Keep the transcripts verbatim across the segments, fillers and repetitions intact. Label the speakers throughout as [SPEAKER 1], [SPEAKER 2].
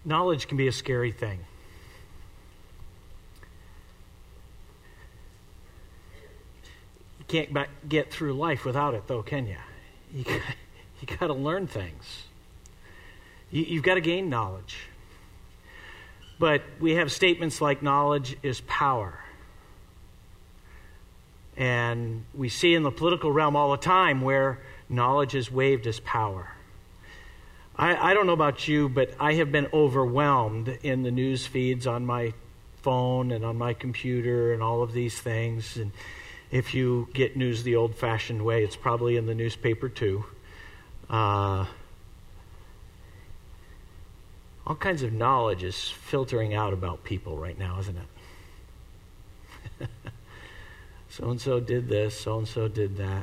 [SPEAKER 1] Knowledge can be a scary thing. You can't back, get through life without it, though, can you? You, you got to learn things. You, you've got to gain knowledge. But we have statements like knowledge is power. And we see in the political realm all the time where knowledge is waved as power. I, I don't know about you, but I have been overwhelmed in the news feeds on my phone and on my computer and all of these things. And if you get news the old-fashioned way, it's probably in the newspaper too. Uh, all kinds of knowledge is filtering out about people right now, isn't it? So-and-so did this, so-and-so did that.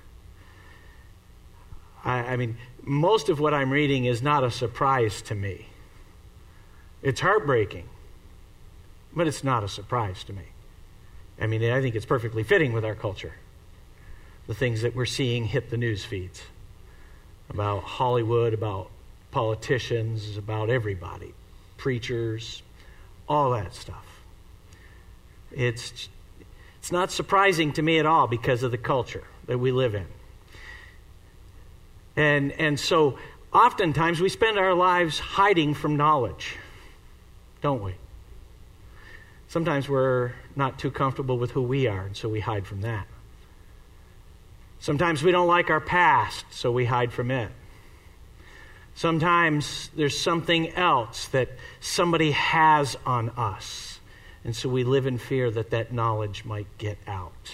[SPEAKER 1] I, I mean, most of what I'm reading is not a surprise to me. It's heartbreaking, but it's not a surprise to me. I mean, I think it's perfectly fitting with our culture. The things that we're seeing hit the news feeds about Hollywood, about politicians, about everybody, preachers, all that stuff. It's it's not surprising to me at all because of the culture that we live in. And and so oftentimes we spend our lives hiding from knowledge, don't we? Sometimes we're not too comfortable with who we are, and so we hide from that. Sometimes we don't like our past, so we hide from it. Sometimes there's something else that somebody has on us, and so we live in fear that that knowledge might get out.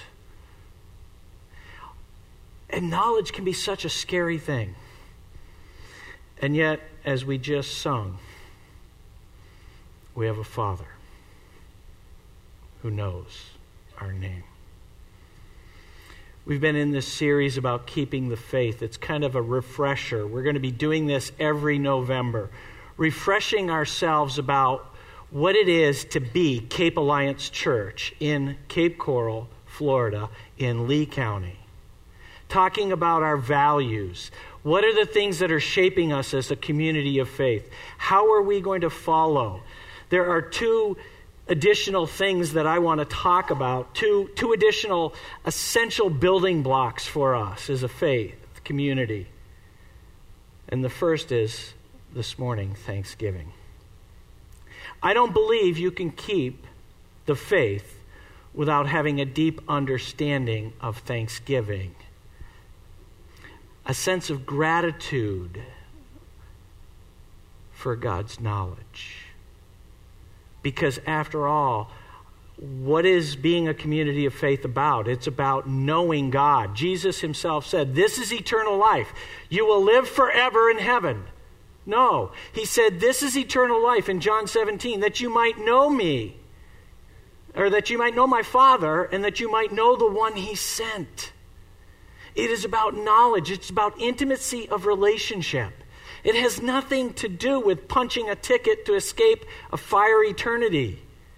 [SPEAKER 1] And knowledge can be such a scary thing. And yet, as we just sung, we have a Father who knows our name. We've been in this series about keeping the faith. It's kind of a refresher. We're going to be doing this every November, refreshing ourselves about what it is to be Cape Alliance Church in Cape Coral, Florida, in Lee County. Talking about our values. What are the things that are shaping us as a community of faith? How are we going to follow? There are two additional things that I want to talk about, two, two additional essential building blocks for us as a faith community. And the first is, this morning, Thanksgiving. I don't believe you can keep the faith without having a deep understanding of Thanksgiving. A sense of gratitude for God's knowledge. Because after all, what is being a community of faith about? It's about knowing God. Jesus himself said, this is eternal life. You will live forever in heaven. No, he said, this is eternal life in John seventeen, that you might know me, or that you might know my Father, and that you might know the one he sent. It is about knowledge. It's about intimacy of relationship. It has nothing to do with punching a ticket to escape a fire eternity.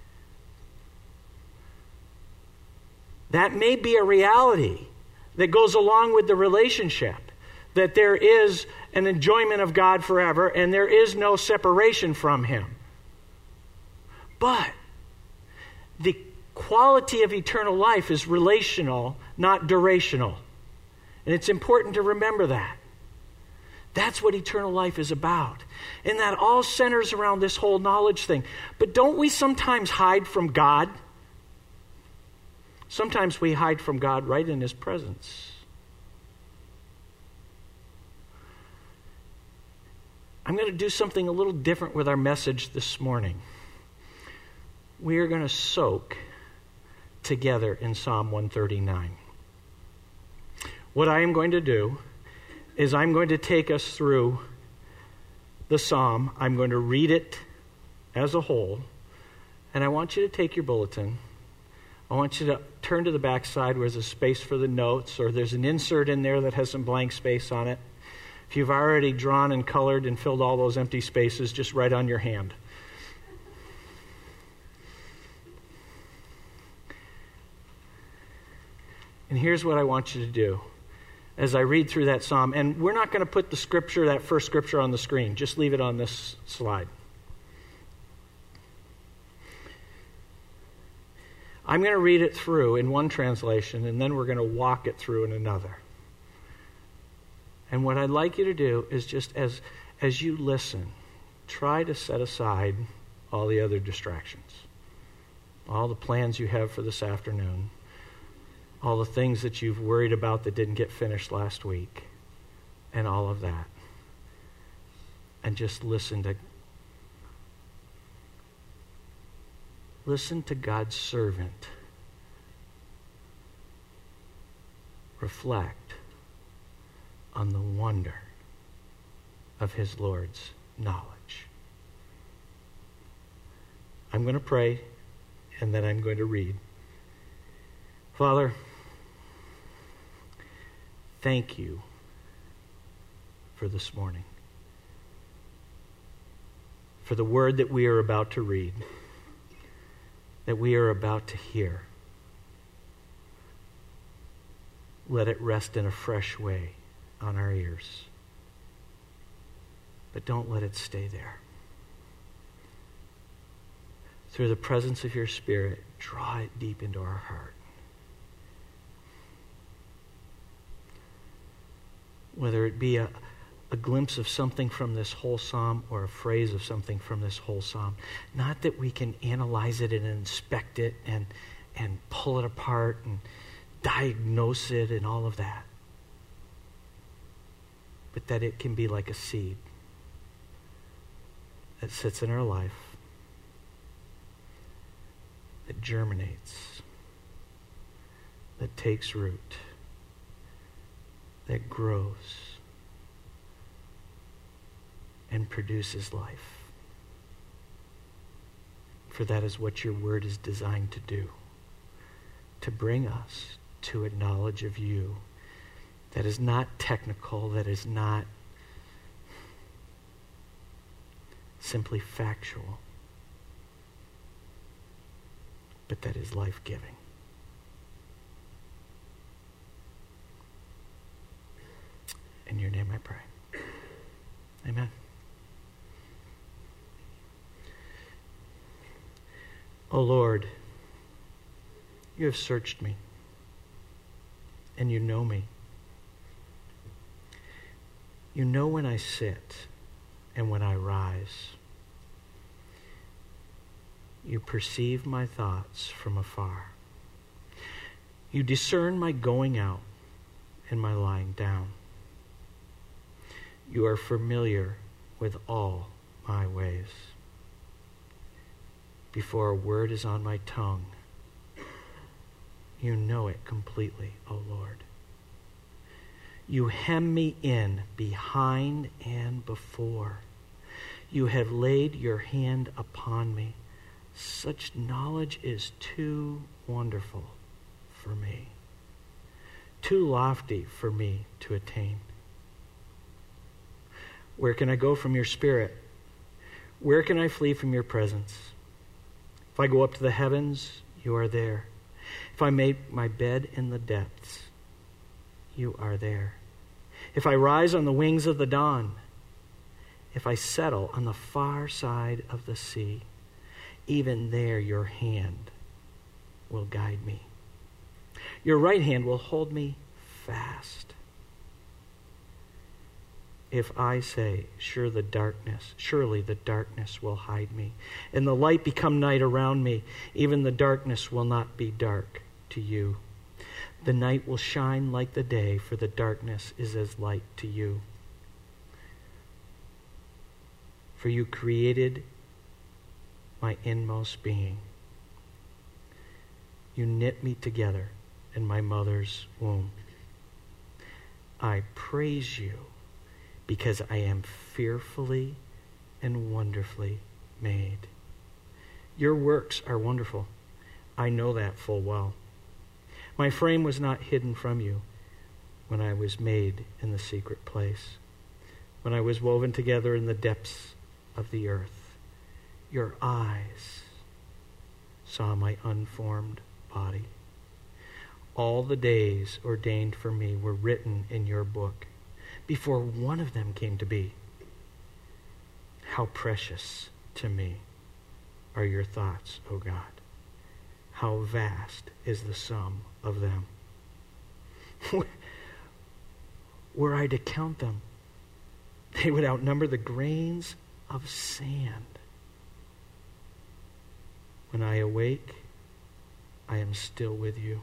[SPEAKER 1] That may be a reality that goes along with the relationship, that there is an enjoyment of God forever and there is no separation from him. But the quality of eternal life is relational, not durational. And it's important to remember that. That's what eternal life is about. And that all centers around this whole knowledge thing. But don't we sometimes hide from God? Sometimes we hide from God right in his presence. I'm going to do something a little different with our message this morning. We are going to soak together in Psalm one thirty-nine. What I am going to do is I'm going to take us through the psalm. I'm going to read it as a whole. And I want you to take your bulletin. I want you to turn to the back side where there's a space for the notes, or there's an insert in there that has some blank space on it. If you've already drawn and colored and filled all those empty spaces, just write on your hand. And here's what I want you to do as I read through that psalm. And we're not going to put the scripture, that first scripture, on the screen. Just leave it on this slide. I'm going to read it through in one translation, and then we're going to walk it through in another. And what I'd like you to do is just as, as you listen, try to set aside all the other distractions, all the plans you have for this afternoon, all the things that you've worried about that didn't get finished last week, and all of that. And just listen to listen to God's servant reflect on the wonder of his Lord's knowledge. I'm going to pray, and then I'm going to read. Father, thank you for this morning, for the word that we are about to read, that we are about to hear. Let it rest in a fresh way on our ears. But don't let it stay there. Through the presence of your Spirit, draw it deep into our heart. Whether it be a, a glimpse of something from this whole psalm or a phrase of something from this whole psalm. Not that we can analyze it and inspect it and, and pull it apart and diagnose it and all of that. But that it can be like a seed that sits in our life, that germinates, that takes root, that grows, and produces life. For that is what your word is designed to do, to bring us to a knowledge of you that is not technical, that is not simply factual, but that is life-giving. In your name I pray. Amen. O Lord, you have searched me, and you know me. You know when I sit and when I rise. You perceive my thoughts from afar. You discern my going out and my lying down. You are familiar with all my ways. Before a word is on my tongue, you know it completely, O Lord. You hem me in behind and before. You have laid your hand upon me. Such knowledge is too wonderful for me, too lofty for me to attain. Where can I go from your spirit? Where can I flee from your presence? If I go up to the heavens, you are there. If I make my bed in the depths, you are there. If I rise on the wings of the dawn, if I settle on the far side of the sea, even there your hand will guide me. Your right hand will hold me fast. If I say, sure the darkness, surely the darkness will hide me, and the light become night around me, even the darkness will not be dark to you. The night will shine like the day, for the darkness is as light to you. For you created my inmost being. You knit me together in my mother's womb. I praise you because I am fearfully and wonderfully made. Your works are wonderful. I know that full well. My frame was not hidden from you when I was made in the secret place, when I was woven together in the depths of the earth. Your eyes saw my unformed body. All the days ordained for me were written in your book before one of them came to be. How precious to me are your thoughts, O God. how vast is the sum of them. Were I to count them, they would outnumber the grains of sand. When I awake, I am still with you.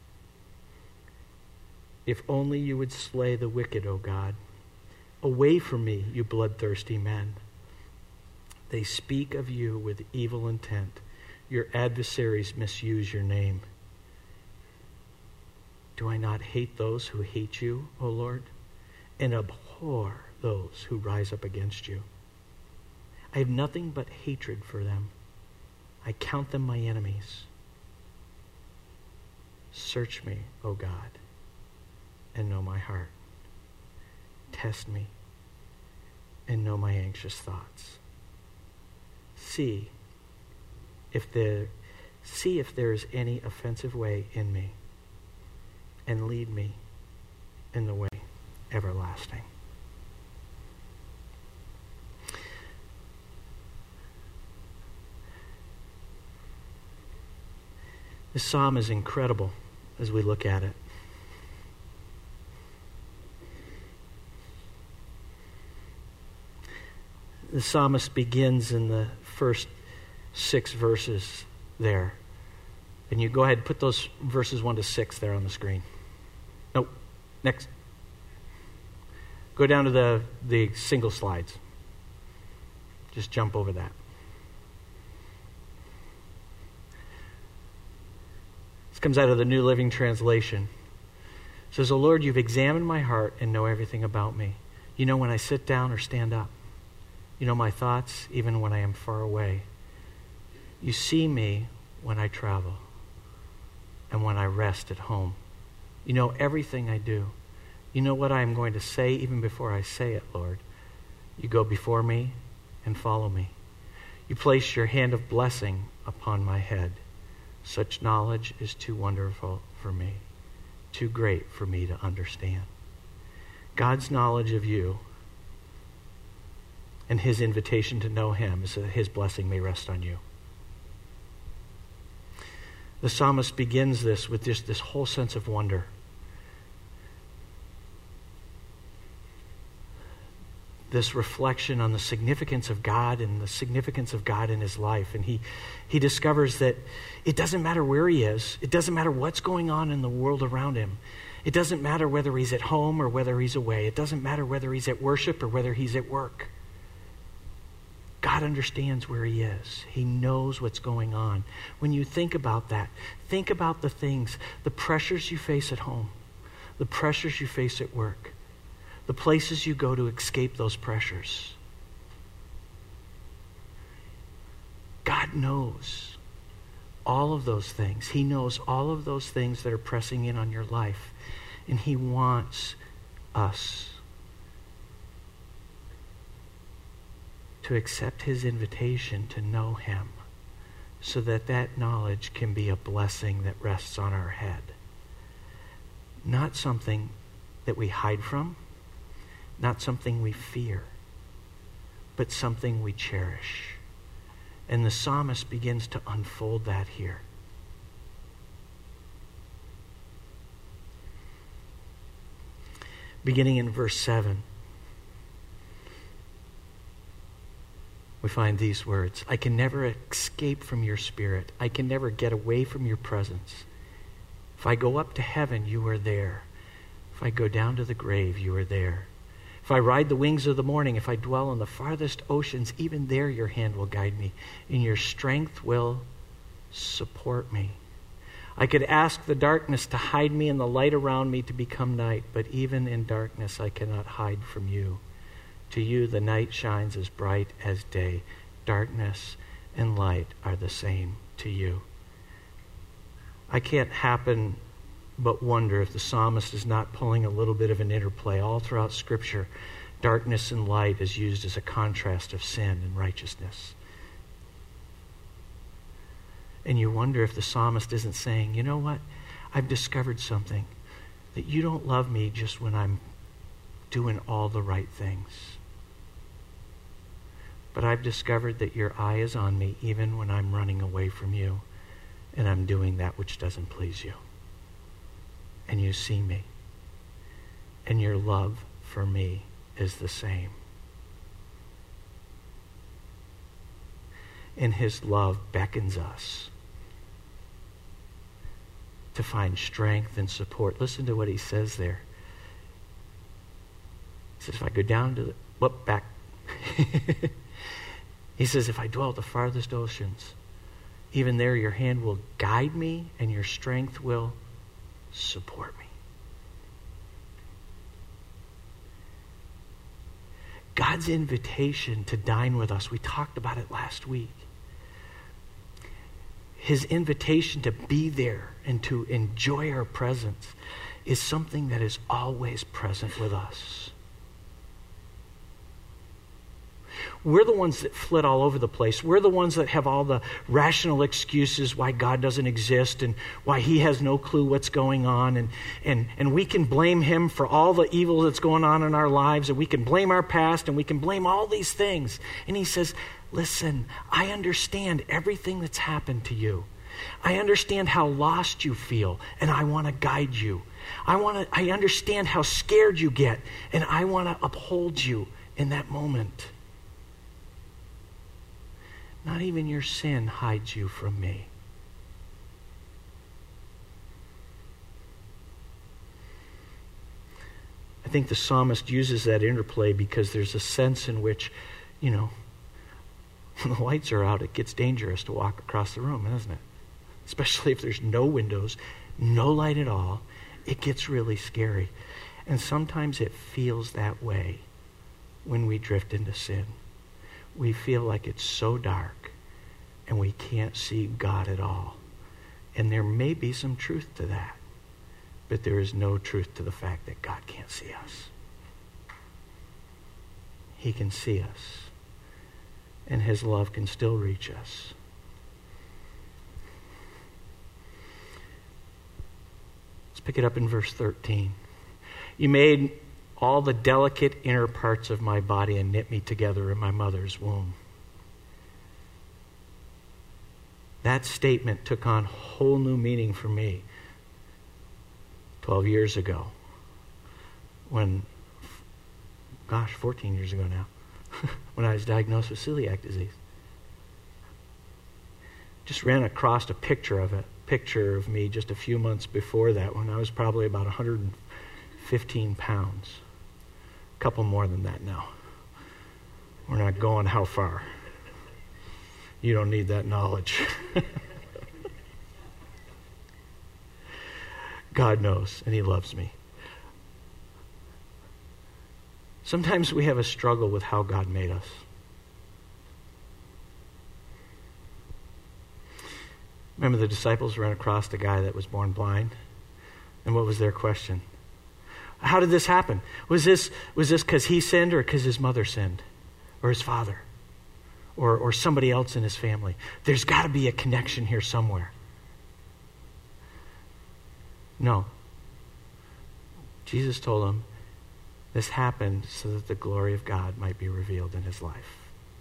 [SPEAKER 1] If only you would slay the wicked, O God. Away from me, you bloodthirsty men. They speak of you with evil intent. Your adversaries misuse your name. Do I not hate those who hate you, O Lord, and abhor those who rise up against you? I have nothing but hatred for them. I count them my enemies. Search me, O God, and know my heart. Test me and know my anxious thoughts. See if there, see if there is any offensive way in me, and lead me in the way everlasting. This psalm is incredible as we look at it. The psalmist begins in the first six verses there. And you go ahead and put those verses one to six there on the screen. Nope. Next. Go down to the, the single slides. Just jump over that. This comes out of the New Living Translation. It says, O Lord, you've examined my heart and know everything about me. You know when I sit down or stand up. You know my thoughts even when I am far away. You see me when I travel and when I rest at home. You know everything I do. You know what I am going to say even before I say it, Lord. You go before me and follow me. You place your hand of blessing upon my head. Such knowledge is too wonderful for me, too great for me to understand. God's knowledge of you and his invitation to know him is that his blessing may rest on you. The psalmist begins this with just this whole sense of wonder. This reflection on the significance of God and the significance of God in his life. And he, he discovers that it doesn't matter where he is. It doesn't matter what's going on in the world around him. It doesn't matter whether he's at home or whether he's away. It doesn't matter whether he's at worship or whether he's at work. God understands where he is. He knows what's going on. When you think about that, think about the things, the pressures you face at home, the pressures you face at work, the places you go to escape those pressures. God knows all of those things. He knows all of those things that are pressing in on your life. And he wants us to accept his invitation to know him so that that knowledge can be a blessing that rests on our head. Not something that we hide from, not something we fear, but something we cherish. And the psalmist begins to unfold that here. Beginning in verse seven, we find these words. I can never escape from your spirit. I can never get away from your presence. If I go up to heaven, you are there. If I go down to the grave, you are there. If I ride the wings of the morning, if I dwell on the farthest oceans, even there your hand will guide me, and your strength will support me. I could ask the darkness to hide me and the light around me to become night, but even in darkness I cannot hide from you. To you the night shines as bright as day. Darkness and light are the same to you. I can't happen but wonder if the psalmist is not pulling a little bit of an interplay. All throughout Scripture, darkness and light is used as a contrast of sin and righteousness. And you wonder if the psalmist isn't saying, you know what? I've discovered something, that you don't love me just when I'm doing all the right things. But I've discovered that your eye is on me even when I'm running away from you. and I'm doing that which doesn't please you. And you see me, and your love for me is the same. And his love beckons us to find strength and support. Listen to what he says there. He says, if I go down to the, whoop, back. He says, if I dwell at the farthest oceans, even there your hand will guide me and your strength will support me. God's invitation to dine with us, we talked about it last week. His invitation to be there and to enjoy our presence is something that is always present with us. We're the ones that flit all over the place. We're the ones that have all the rational excuses why God doesn't exist and why he has no clue what's going on. And, and, and we can blame him for all the evil that's going on in our lives. And we can blame our past and we can blame all these things. And he says, listen, I understand everything that's happened to you. I understand how lost you feel, and I want to guide you. I want to. I understand how scared you get, and I want to uphold you in that moment. Not even your sin hides you from me. I think the psalmist uses that interplay because there's a sense in which, you know, when the lights are out, it gets dangerous to walk across the room, doesn't it? Especially if there's no windows, no light at all. It gets really scary. And sometimes it feels that way when we drift into sin. We feel like it's so dark and we can't see God at all. And there may be some truth to that, but there is no truth to the fact that God can't see us. He can see us, and his love can still reach us. Let's pick it up in verse thirteen. You made all the delicate inner parts of my body and knit me together in my mother's womb. That statement took on whole new meaning for me twelve years ago when, gosh, fourteen years ago now, when I was diagnosed with celiac disease. Just ran across a picture of it, picture of me just a few months before that when I was probably about one hundred fifteen pounds. A couple more than that now. We're not going how far. You don't need that knowledge. God knows, and he loves me. Sometimes we have a struggle with how God made us. Remember the disciples ran across a guy that was born blind? And what was their question? How did this happen? Was this was this because he sinned or because his mother sinned? Or his father? Or, or somebody else in his family? There's got to be a connection here somewhere. No. Jesus told him, this happened so that the glory of God might be revealed in his life.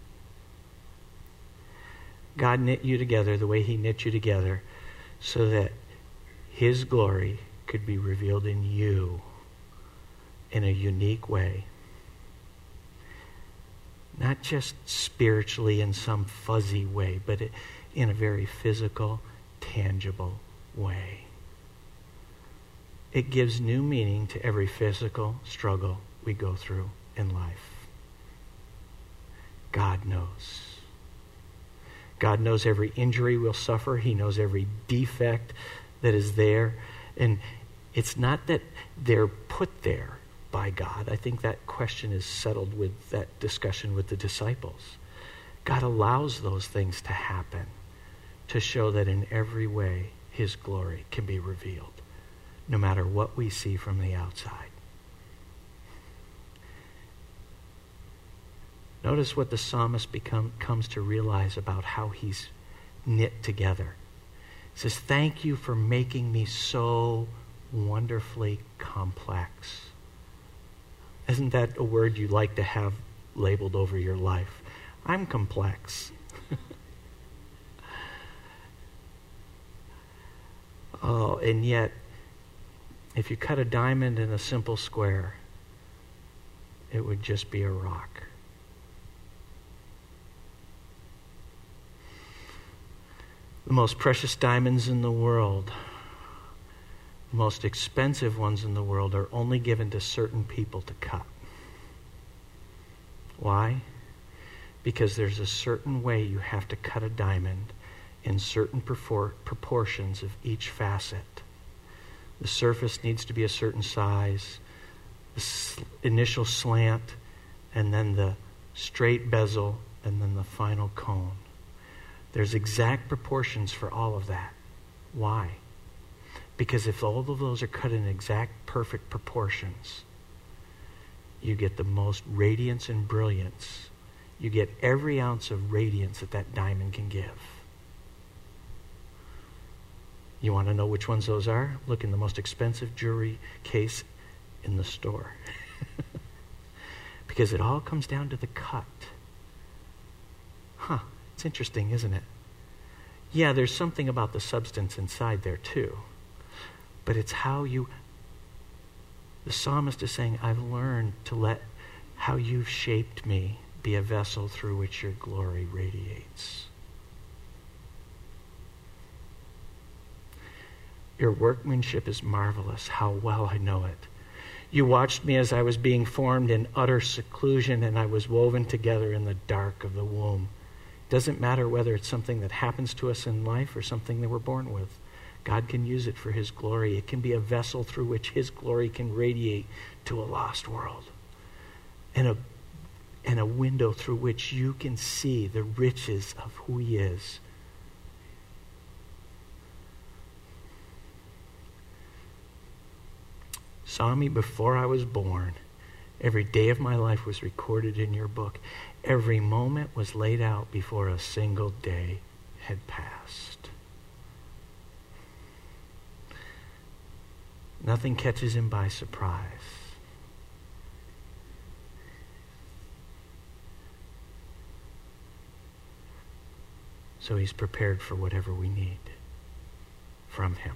[SPEAKER 1] God knit you together the way he knit you together so that his glory could be revealed in you in a unique way. Not just spiritually in some fuzzy way, but in a very physical, tangible way. It gives new meaning to every physical struggle we go through in life. God knows. God knows every injury we'll suffer. He knows every defect that is there. And it's not that they're put there by God. I think that question is settled with that discussion with the disciples. God allows those things to happen to show that in every way his glory can be revealed, no matter what we see from the outside. Notice what the psalmist become, comes to realize about how he's knit together. He says, thank you for making me so wonderfully complex. Isn't that a word you like to have labeled over your life? I'm complex. Oh, and yet, if you cut a diamond in a simple square, it would just be a rock. The most precious diamonds in the world, the most expensive ones in the world, are only given to certain people to cut. Why? Because there's a certain way you have to cut a diamond in certain propor- proportions of each facet. The surface needs to be a certain size, the sl- initial slant, and then the straight bezel, and then the final cone. There's exact proportions for all of that. Why? Because if all of those are cut in exact, perfect proportions, you get the most radiance and brilliance. You get every ounce of radiance that that diamond can give. You want to know which ones those are? Look in the most expensive jewelry case in the store. Because it all comes down to the cut. Huh. It's interesting, isn't it? Yeah, there's something about the substance inside there too. But it's how you... The psalmist is saying, I've learned to let how you've shaped me be a vessel through which your glory radiates. Your workmanship is marvelous. How well I know it. You watched me as I was being formed in utter seclusion, and I was woven together in the dark of the womb. Doesn't matter whether it's something that happens to us in life or something that we're born with. God can use it for his glory. It can be a vessel through which his glory can radiate to a lost world. And a, and a window through which you can see the riches of who he is. Saw me before I was born. Every day of my life was recorded in your book. Every moment was laid out before a single day had passed. Nothing catches him by surprise. So he's prepared for whatever we need from him.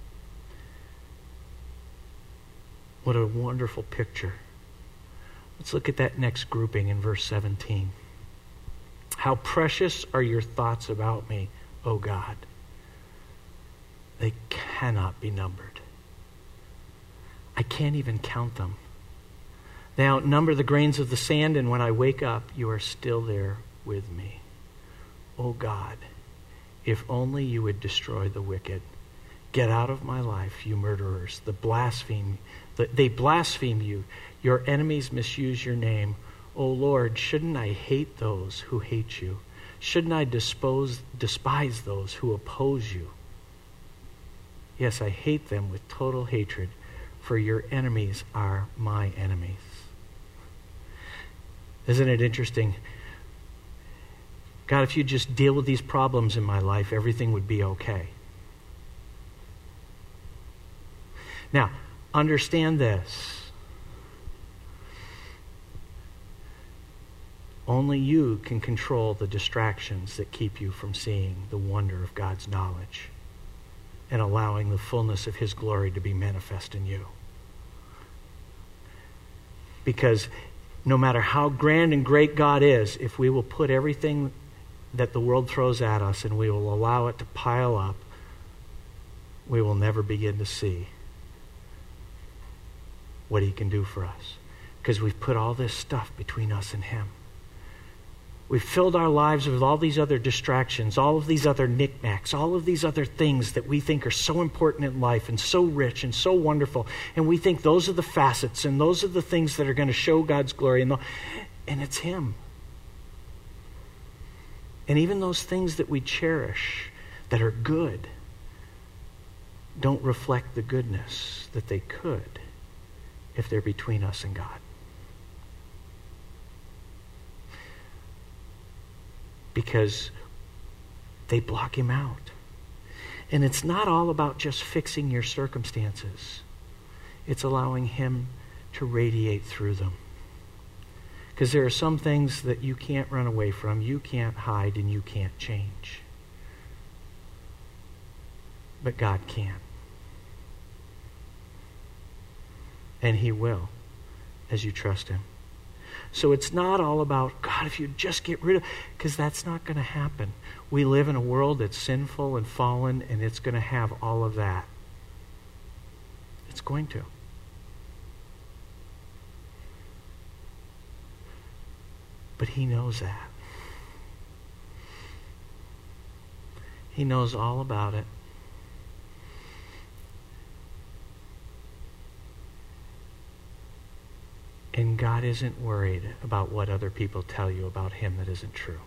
[SPEAKER 1] What a wonderful picture. Let's look at that next grouping in verse seventeen. How precious are your thoughts about me, O God. They cannot be numbered. I can't even count them. They outnumber the grains of the sand, and when I wake up, you are still there with me. O God, if only you would destroy the wicked. Get out of my life, you murderers. The blaspheme, the, they blaspheme you. Your enemies misuse your name. O Lord, shouldn't I hate those who hate you? Shouldn't I dispose, despise those who oppose you? Yes, I hate them with total hatred, for your enemies are my enemies. Isn't it interesting? God, if you just deal with these problems in my life, everything would be okay. Now, understand this. Only you can control the distractions that keep you from seeing the wonder of God's knowledge and allowing the fullness of his glory to be manifest in you. Because no matter how grand and great God is, if we will put everything that the world throws at us and we will allow it to pile up, we will never begin to see what he can do for us. Because we've put all this stuff between us and him. We've filled our lives with all these other distractions, all of these other knickknacks, all of these other things that we think are so important in life and so rich and so wonderful. And we think those are the facets and those are the things that are going to show God's glory. And, the, and it's him. And even those things that we cherish that are good don't reflect the goodness that they could if they're between us and God. Because they block him out. And it's not all about just fixing your circumstances. It's allowing him to radiate through them. Because there are some things that you can't run away from, you can't hide, and you can't change. But God can. And he will, as you trust him. So it's not all about, God, if you just get rid of, because that's not going to happen. We live in a world that's sinful and fallen, and it's going to have all of that. It's going to. But he knows that. He knows all about it. And God isn't worried about what other people tell you about him that isn't true.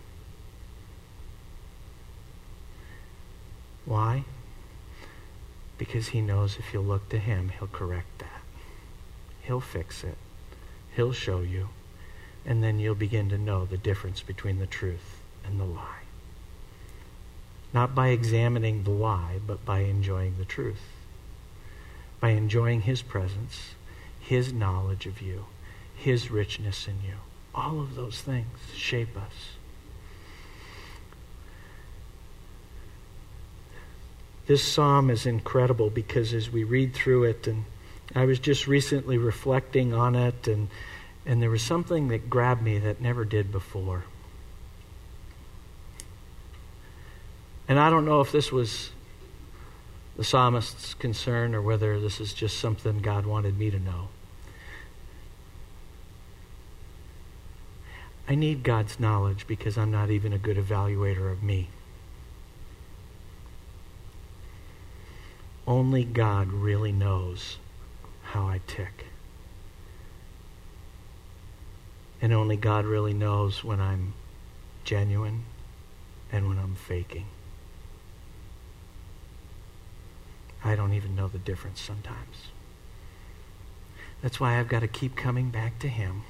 [SPEAKER 1] Why? Because he knows if you'll look to him, he'll correct that. He'll fix it. He'll show you. And then you'll begin to know the difference between the truth and the lie. Not by examining the lie, but by enjoying the truth. By enjoying his presence, his knowledge of you, his richness in you. All of those things shape us. This psalm is incredible because as we read through it, and I was just recently reflecting on it, and, and there was something that grabbed me that never did before. And I don't know if this was the psalmist's concern or whether this is just something God wanted me to know. I need God's knowledge because I'm not even a good evaluator of me. Only God really knows how I tick. And only God really knows when I'm genuine and when I'm faking. I don't even know the difference sometimes. That's why I've got to keep coming back to him.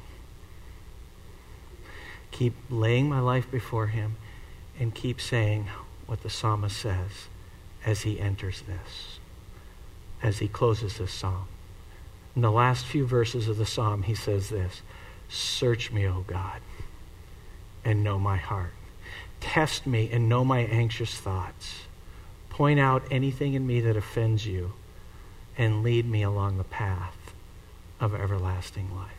[SPEAKER 1] Keep laying my life before him and keep saying what the psalmist says as he enters this, as he closes this psalm. In the last few verses of the psalm, he says this: search me, O God, and know my heart. Test me and know my anxious thoughts. Point out anything in me that offends you and lead me along the path of everlasting life.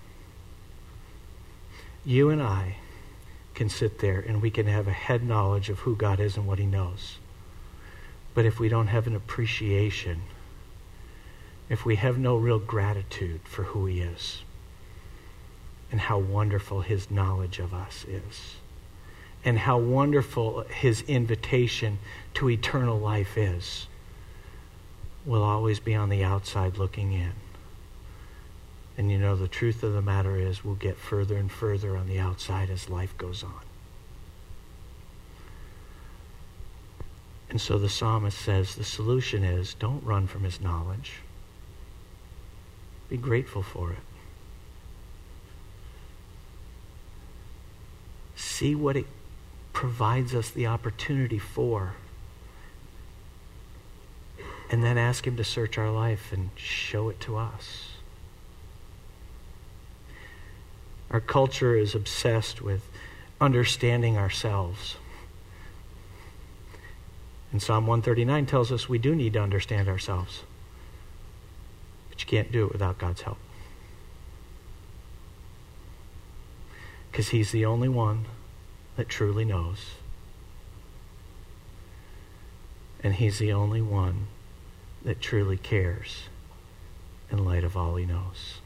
[SPEAKER 1] You and I can sit there and we can have a head knowledge of who God is and what he knows. But if we don't have an appreciation, if we have no real gratitude for who he is and how wonderful his knowledge of us is and how wonderful his invitation to eternal life is, we'll always be on the outside looking in. And you know, the truth of the matter is we'll get further and further on the outside as life goes on. And so the psalmist says the solution is don't run from his knowledge. Be grateful for it. See what it provides us the opportunity for. And then ask him to search our life and show it to us. Our culture is obsessed with understanding ourselves. And Psalm one thirty-nine tells us we do need to understand ourselves. But you can't do it without God's help. Because he's the only one that truly knows. And he's the only one that truly cares in light of all he knows.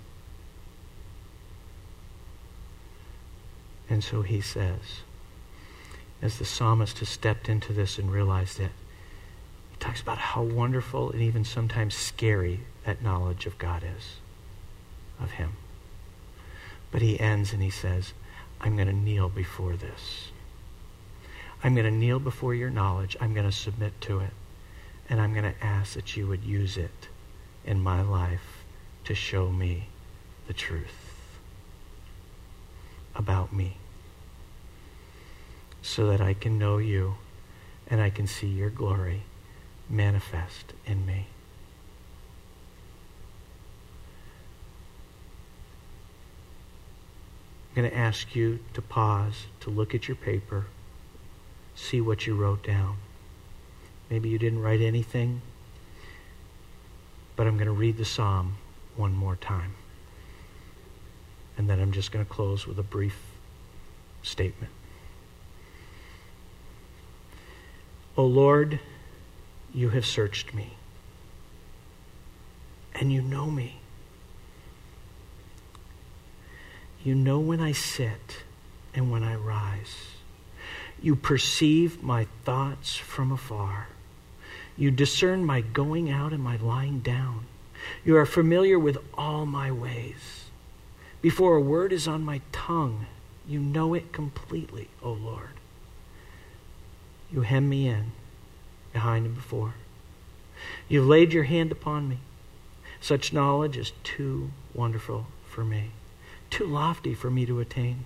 [SPEAKER 1] And so he says, as the psalmist has stepped into this and realized it, he talks about how wonderful and even sometimes scary that knowledge of God is, of him. But he ends and he says, I'm going to kneel before this. I'm going to kneel before your knowledge. I'm going to submit to it. And I'm going to ask that you would use it in my life to show me the truth about me, so that I can know you and I can see your glory manifest in me. I'm going to ask you to pause, to look at your paper, see what you wrote down. Maybe you didn't write anything, but I'm going to read the psalm one more time. And then I'm just going to close with a brief statement. O Lord, you have searched me, and you know me. You know when I sit and when I rise. You perceive my thoughts from afar. You discern my going out and my lying down. You are familiar with all my ways. Before a word is on my tongue, you know it completely, O Lord. You hem me in, behind and before. You've laid your hand upon me. Such knowledge is too wonderful for me, too lofty for me to attain.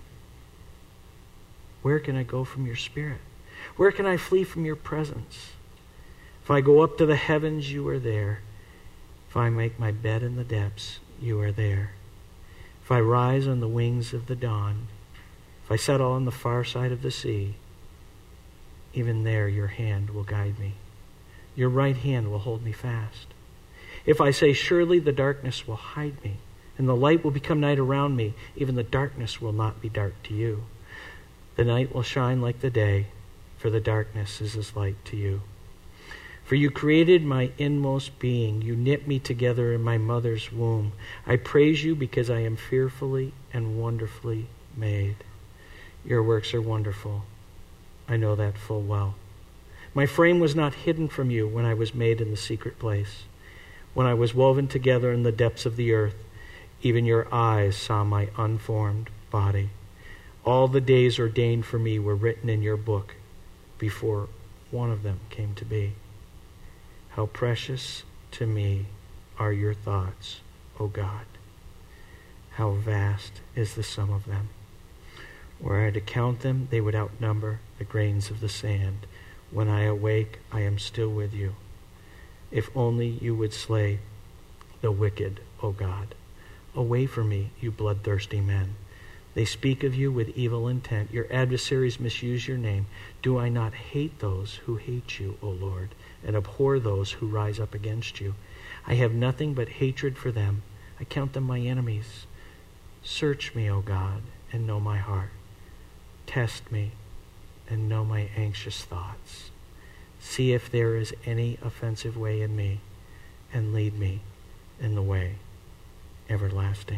[SPEAKER 1] Where can I go from your spirit? Where can I flee from your presence? If I go up to the heavens, you are there. If I make my bed in the depths, you are there. If I rise on the wings of the dawn, if I settle on the far side of the sea, even there your hand will guide me. Your right hand will hold me fast. If I say, surely the darkness will hide me, and the light will become night around me, even the darkness will not be dark to you. The night will shine like the day, for the darkness is as light to you. For you created my inmost being. You knit me together in my mother's womb. I praise you because I am fearfully and wonderfully made. Your works are wonderful. I know that full well. My frame was not hidden from you when I was made in the secret place. When I was woven together in the depths of the earth, even your eyes saw my unformed body. All the days ordained for me were written in your book before one of them came to be. How precious to me are your thoughts, O God. How vast is the sum of them. Were I to count them, they would outnumber the grains of the sand. When I awake, I am still with you. If only you would slay the wicked, O God. Away from me, you bloodthirsty men. They speak of you with evil intent. Your adversaries misuse your name. Do I not hate those who hate you, O Lord, and abhor those who rise up against you? I have nothing but hatred for them. I count them my enemies. Search me, O God, and know my heart. Test me and know my anxious thoughts. See if there is any offensive way in me, and lead me in the way everlasting.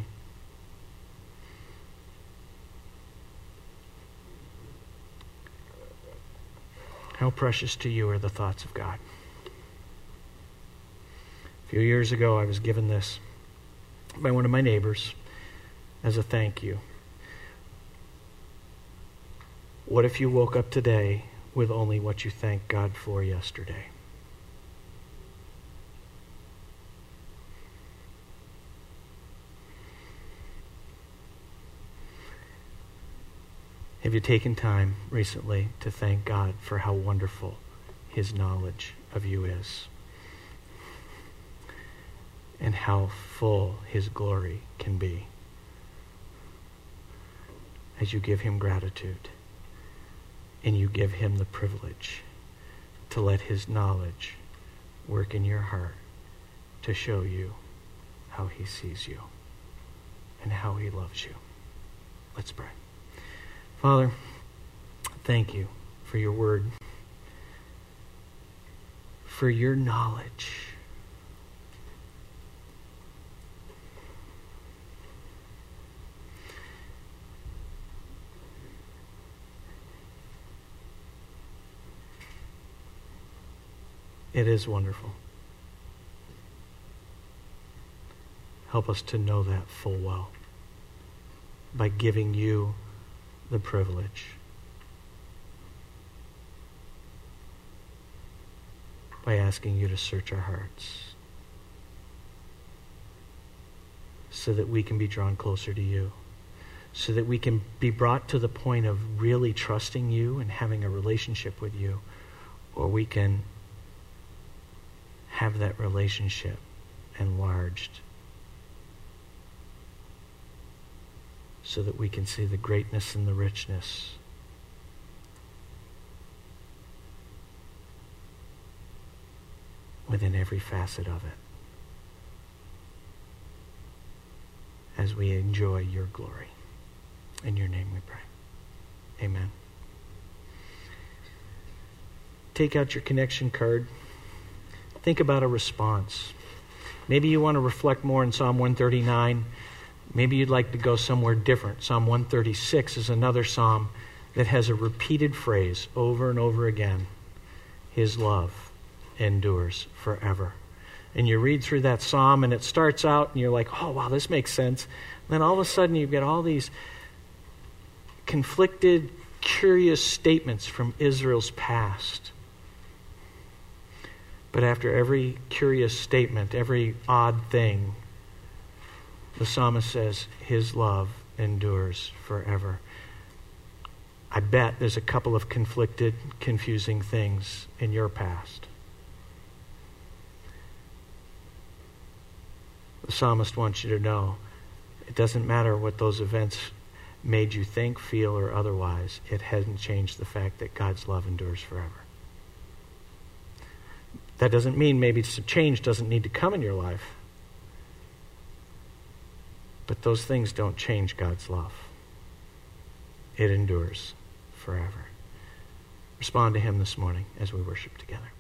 [SPEAKER 1] How precious to you are the thoughts of God. A few years ago, I was given this by one of my neighbors as a thank you. What if you woke up today with only what you thanked God for yesterday? Have you taken time recently to thank God for how wonderful his knowledge of you is, and how full his glory can be as you give him gratitude and you give him the privilege to let his knowledge work in your heart to show you how he sees you and how he loves you? Let's pray. Father, thank you for your word, for your knowledge. It is wonderful. Help us to know that full well by giving you the privilege by asking you to search our hearts so that we can be drawn closer to you, so that we can be brought to the point of really trusting you and having a relationship with you, or we can have that relationship enlarged so that we can see the greatness and the richness within every facet of it. as we enjoy your glory. In your name we pray. Amen. Take out your connection card. Think about a response. Maybe you want to reflect more in Psalm one thirty-nine. Maybe you'd like to go somewhere different. Psalm one thirty-six is another psalm that has a repeated phrase over and over again. His love endures forever. And you read through that psalm and it starts out and you're like, oh, wow, this makes sense. And then all of a sudden you've got all these conflicted, curious statements from Israel's past. But after every curious statement, every odd thing, the psalmist says, his love endures forever. I bet there's a couple of conflicted, confusing things in your past. The psalmist wants you to know it doesn't matter what those events made you think, feel, or otherwise. It hasn't changed the fact that God's love endures forever. That doesn't mean maybe some change doesn't need to come in your life. But those things don't change God's love. It endures forever. Respond to him this morning as we worship together.